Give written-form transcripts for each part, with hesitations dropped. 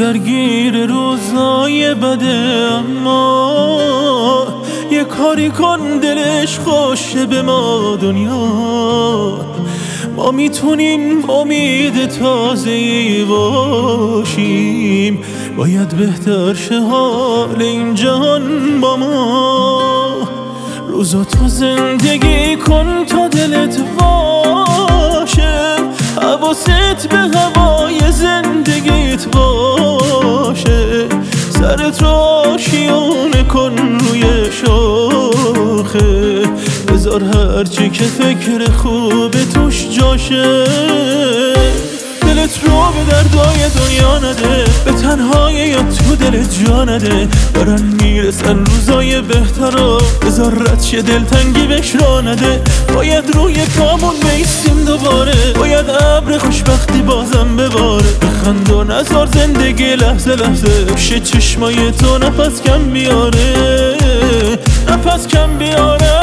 درگیر روزای بده، اما یه کاری کن دلش خوشه به ما دنیا. ما میتونیم امید تازه‌ای باشیم، باید بهتر شه حال این جهان با ما. روزا تو زندگی کن تا دلت باشه، حواست به هوای زندگیت باشه. سرت رو آشیونه کن روی شاخه، بذار هرچی که فکر خوب توش جاشه. دلت رو به دردای دنیا نده، به تنهایی یا تو دلت جا نده. دارن میرسن روزای بهترا، بذار رد شه دلتنگی بهش را نده. باید روی پامون بیستیم دوباره، باید ابر خوشبختی بازم بباره. بخند و نذار زندگی لحظه لحظه شه چشمای تو نفس کم بیاره، نفس کم بیاره.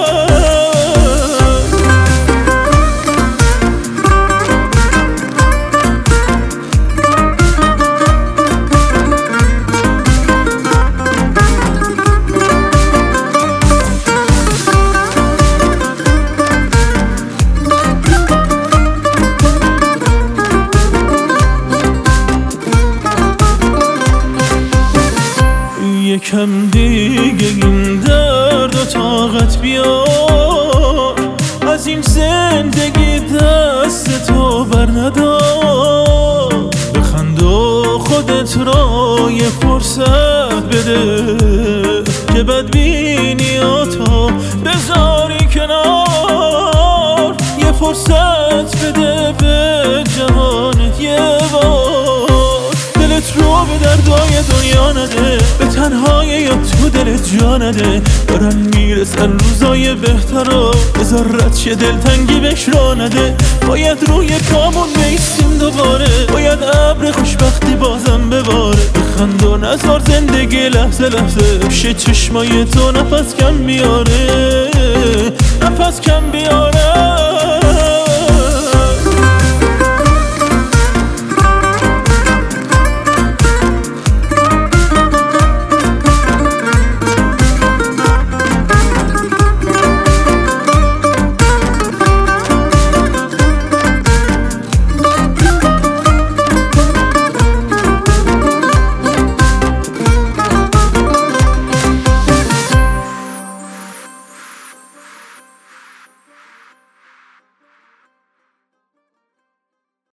یکم دیگه این درد و طاقت بیار، از این زندگی دست تو بر ندار. بخند و خودت را یه فرصت بده، که بدبینیاتو بذاری کنار. یه فرصت بده به جهانت یه بار. دلت رو به دردای دنیا نده، به تنهایی یا تو دلت جا نده. دارن میرسن روزای بهترا، بذار رد شه دلتنگی بهش را نده. باید روی پامون بیستیم دوباره، باید ابر خوشبختی بازم بباره. بخند و نذار زندگی لحظه لحظه شه چشمای تو نفس کم بیاره، نفس کم بیاره.